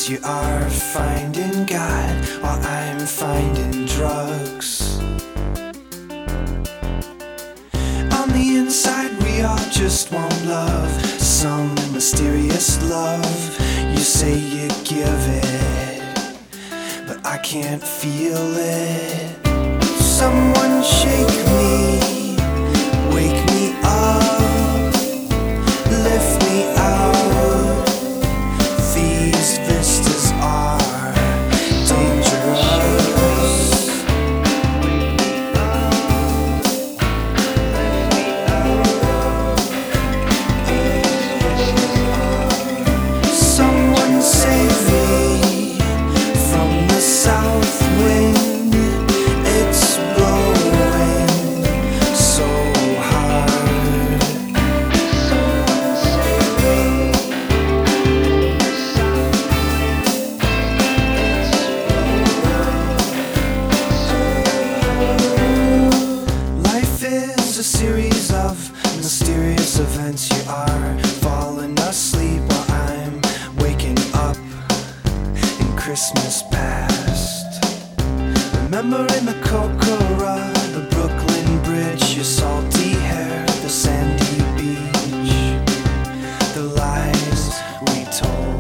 events. You are finding God while I'm finding drugs. On the inside we all just want love, some mysterious love. You say you give it, but I can't feel it. Someone shake me, wake me up, lift me out. These vistas are dangerous. Someone save me from the south wind. It's blowing so hard. Life is a series of mysterious events. You are falling asleep while I'm waking up in Christmas past. Remembering the Kokora, the Brooklyn Bridge, your salty hair, the sandy beach, the lies we told.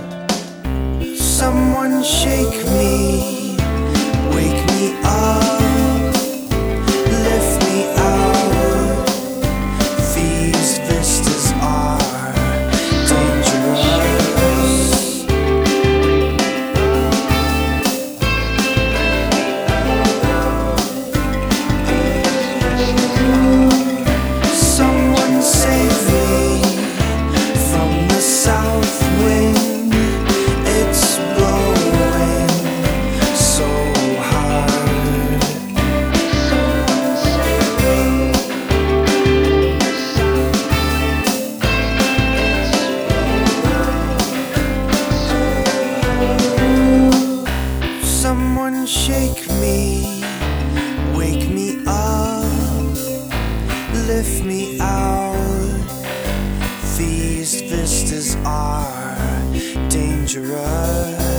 Someone shake me, wake me up, lift me out. These vistas are dangerous. Someone save me from the south wind. It's blowing so hard. Someone shake me, wake me up, lift me out. These vistas are dangerous.